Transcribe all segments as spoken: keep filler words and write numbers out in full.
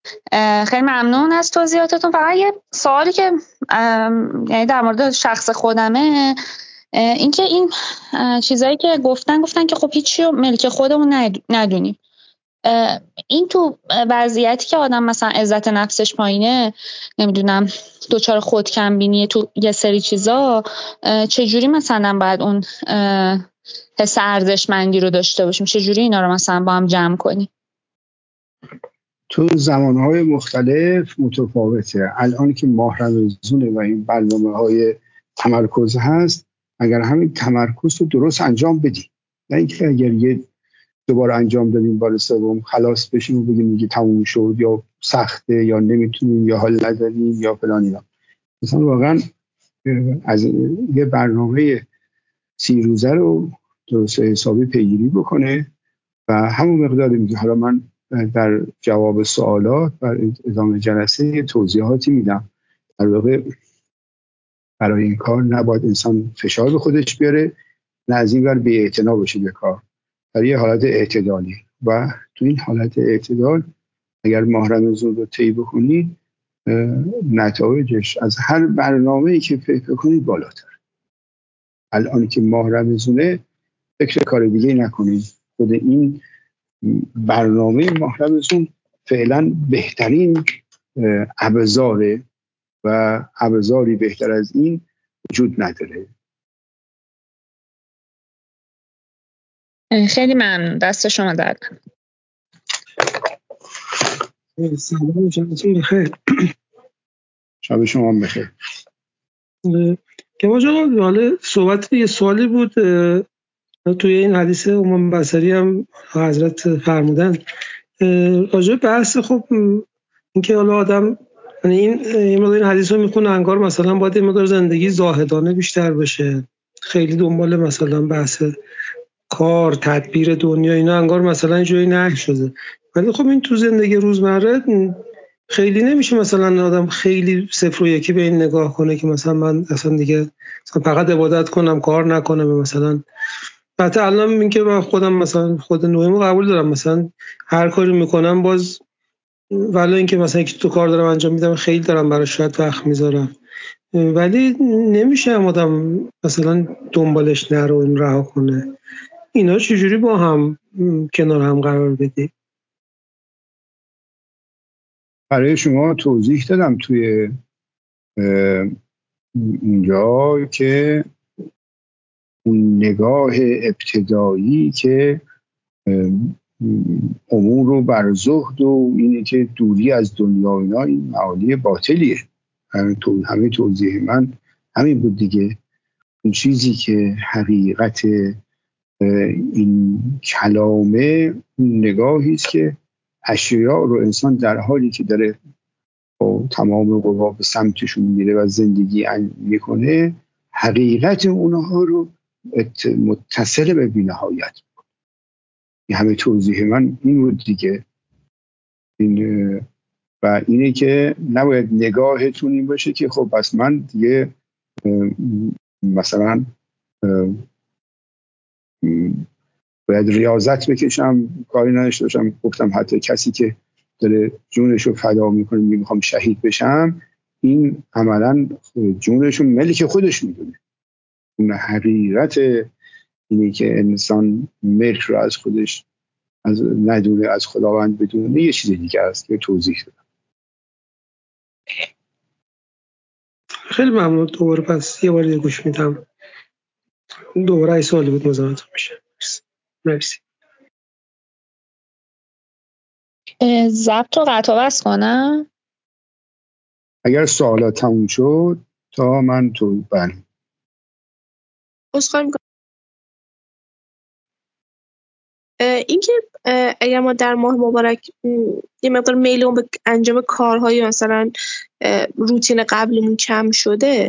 خیلی ممنون از توضیحاتتون. فقط یه سوالی که یعنی در مورد شخص خودمه، اینکه این چیزایی که گفتن گفتن که خب هیچی رو ملک خودمون ندونیم. این تو وضعیتی که آدم مثلا عزت نفسش پایینه، نمیدونم دوچار خودکمبینی تو یه سری چیزا، چجوری مثلا باید اون حس ارزشمندی رو داشته باشیم؟ چجوری اینا رو مثلا با هم جمع کنیم؟ تو زمانهای مختلف متفاوته. الان که ماه رمضونه و این برنامه‌های تمرکز هست، اگر همین تمرکز رو درست انجام بدی، نه اینکه اگر یه دوباره انجام دادیم بار سوم خلاص بشیم و بگیم میگه تموم شد یا سخته یا نمیتونیم یا حال نداریم یا فلان اینا. مثلا واقعا از یه برنامه سی روزه رو درست حسابی پیگیری بکنه و همون مقداری میگه حالا من در جواب سوالات و ادامه جلسه توضیحاتی میدم. در واقع برای این کار نباید انسان فشار به خودش بیاره، نه از این ور بی‌اعتنا بشه به کار، در یه حالت اعتدالی. و تو این حالت اعتدال اگر ماه رمضان رو طی بکنید، نتایجش از هر برنامه‌ای که فکر کنید بالاتر. الان که ماه رمضانه فکر کار دیگه نکنید، خود این برنامه ماه رمضان فعلا بهترین ابزاره و ابزاری بهتر از این وجود نداره. خیلی ممنون، دست شما درد. سلام، شبتون بخیر. شب شما هم بخیر. که واجه حالا صحبت یه سوالی بود توی این حدیث امام بصری هم حضرت فرمودن راجع بحث. خب اینکه حالا آدم یعنی این این این حدیث رو میخونه انگار مثلا باید این مقدار زندگی زاهدانه بیشتر بشه، خیلی دنبال مثلا بحث کار، تدبیر دنیا اینا انگار مثلا جوی نه شده. ولی خب این تو زندگی روزمره خیلی نمیشه مثلا آدم خیلی صفر و یکی به این نگاه کنه که مثلا من اصلا دیگه مثلا فقط عبادت کنم کار نکنم. مثلا حتی الان این که من خودم مثلا خود نوعیمو قبول دارم، مثلا هر کاری میکنم باز ولی اینکه مثلا یک تو کار دارم انجام میدم خیلی دارم براش شاید وقت میذارم، ولی نمیشه هم آدم مثلا دنبالش نره و این رها کنه. اینا چجوری با هم کنار هم قرار بدی؟ برای شما توضیح دادم توی اونجا که اون نگاه ابتدایی که امور رو بر زهد و اینه که دوری از دنیا اینا، این معانی باطلیه. همه توضیح من همین بود دیگه. اون چیزی که حقیقت این کلامه، اون نگاهی است که اشیاء رو انسان در حالی که داره با تمام قوا به سمتشون میره و زندگی میکنه، حقیقت اونها رو متصل به بی‌نهایت. این همه توضیح من این بود دیگه. این و اینه که نباید نگاهتون این باشه که خب بس من دیگه مثلا باید ریاضت بکشم، کاری نداشته باشم. گفتم حتی کسی که داره جونش رو فدا میکنه میگه میخوام شهید بشم، این عملا جونش رو ملک خودش میدونه. اون حقیقت اینه که انسان ملک رو از خودش از ندونه، از خداوند بدونه، یه چیز دیگه است که توضیح دادم. خیلی ممنون. دوباره پس یه بار دیگه گوش میدم. دوباره ای سوالی بود مزاحمتون میشه. مرسی. ضبط رو قطع و وصل کنم؟ اگر سوالات تموم شد تا من تو بله عذرخواهی می‌کنم. اینکه اگر ما در ماه مبارک یه مقدار میلمون به انجام کارهای مثلا روتین قبلمون کم شده،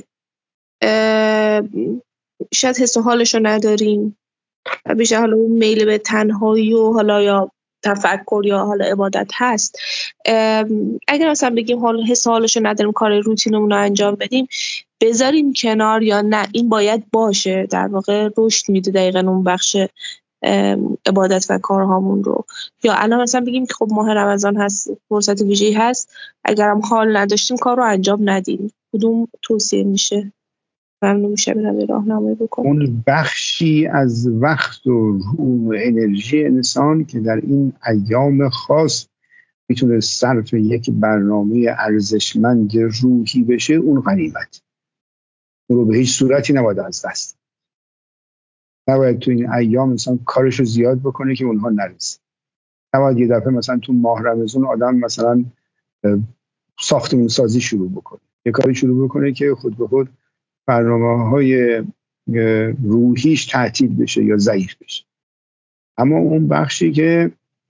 شاید حس و حالش رو نداریم، بیشتر حالا اون میل به تنهایی و حالا یا تفکر یا حالا عبادت هست. اگر مثلا بگیم حالا حس و حالش رو نداریم، کار روتینمون رو انجام بدیم، بذاریم کنار یا نه این باید باشه؟ در واقع رشد میده دقیقاً اون بخش عبادت و کارهامون رو. یا الان مثلا بگیم که خب ماه رمضان هست، فرصت ویژه‌ای هست، اگرم حال نداشتیم کار رو انجام ندیم، کدوم توصیه میشه؟ ممنون میشه برم راهنمایی بکنم. اون بخشی از وقت و روح و انرژی انسان که در این ایام خاص میتونه صرف یک برنامه ارزشمند روحی بشه، اون غنیمت. اون رو به هیچ صورتی نباید از دست. نباید تو این ایام انسان کارشو زیاد بکنه که اونها نرسه. نباید یه دفعه مثلا تو ماه رمضان آدم مثلا ساختمون سازی شروع بکنه، یه کاری شروع بکنه که خود به خود برنامه‌های روحیش تعطیل بشه یا ضعیف بشه. اما اون بخشی که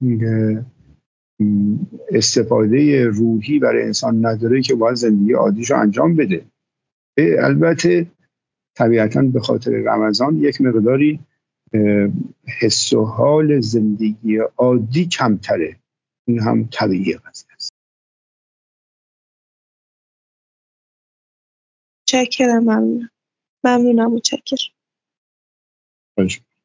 استفاده روحی برای انسان نداره که باید زندگی عادیشو انجام بده. البته طبیعتاً به خاطر رمضان یک مقداری حس و حال زندگی عادی کمتره. این هم طبیعی قضیه است. متشکرم. ممنونم. ممنونم. متشکرم. باشه.